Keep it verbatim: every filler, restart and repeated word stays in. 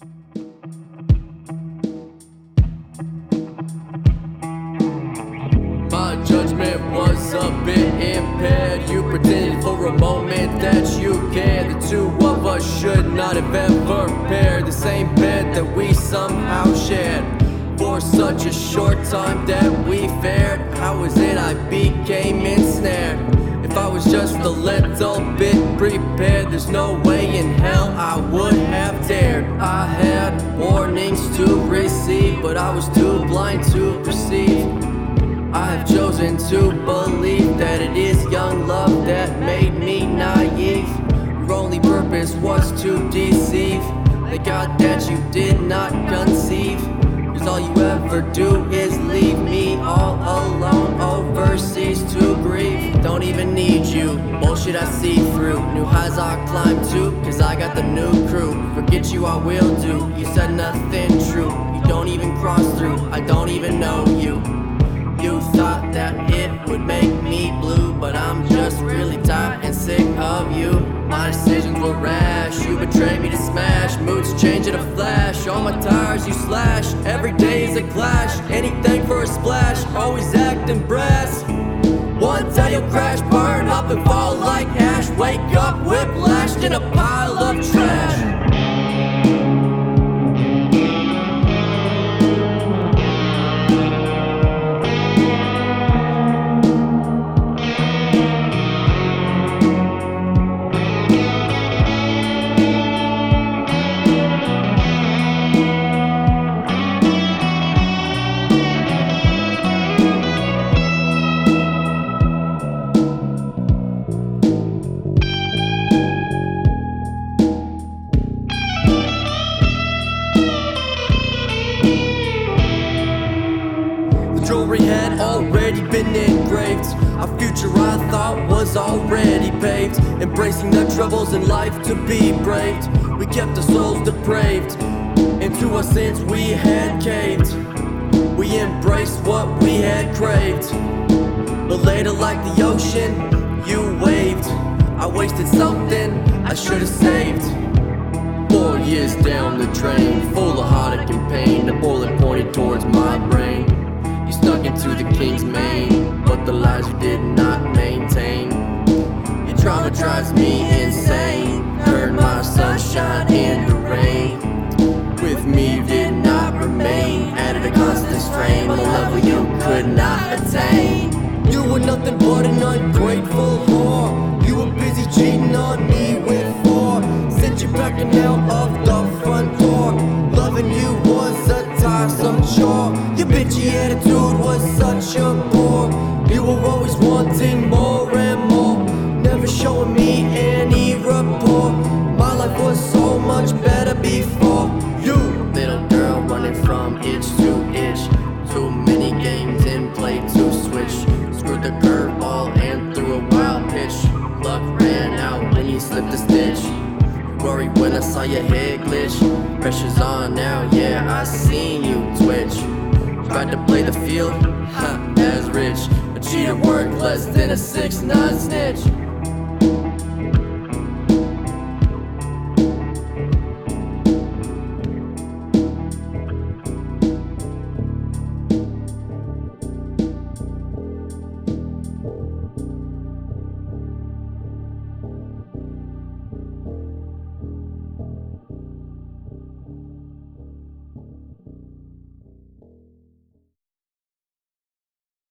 My judgment was a bit impaired. You pretended for a moment that you cared. The two of us should not have ever paired. The same bed that we somehow shared for such a short time that we fared. How is it I became ensnared? If I was just a little bit prepared, there's no way in hell I would have dared. I had warnings to receive, but I was too blind to perceive. I have chosen to believe that it is young love that made me naive. Your only purpose was to deceive. Thank God that you did not conceive, 'cause all you ever do is leave me all alone overseas to grieve. Don't even need you, bullshit I see through. New highs I climb to, 'cause I got the new crew. Forget you I will do, you said nothing true. You don't even cross through, I don't even know you. You thought that it would make me blue, but I'm just really tired and sick of you. My decisions were rash, you betrayed me to smash. Moods change in a flash, all my tires you slash. Every day is a clash, anything for a splash. Always acting brass. One day you'll crash, burn up and fall like ash. Wake up whiplashed in a pile of trash. Jewelry had already been engraved. Our future I thought was already paved. Embracing the troubles in life to be braved. We kept our souls depraved. Into our sins we had caved. We embraced what we had craved. But later like the ocean, you waved. I wasted something I should have saved. Four years down the drain, full of heartache and pain. The bullet pointed towards my brain. You stuck into the king's mane, but the lies you did not maintain. Your trauma drives me insane. Turned my sunshine into rain. With me you did not remain. Added a constant strain on a level you could not attain. You were nothing but an ungrateful whore. You were busy cheating on me with four. Sent you backing out of the front door. Loving you was a tiresome chore. Your bitchy attitude was such a bore. You were always wanting more and more, never showing me any rapport. My life was so much better before you. Little girl running from itch to itch. Too many games in play to switch. Screwed the curveball and threw a wild pitch. Luck ran out when you slipped a stitch. Worried when I saw your head glitch. Pressure's on now, yeah, I seen you twitch. Tried to play the field, huh, as rich. A cheater worth less than a six nine snitch.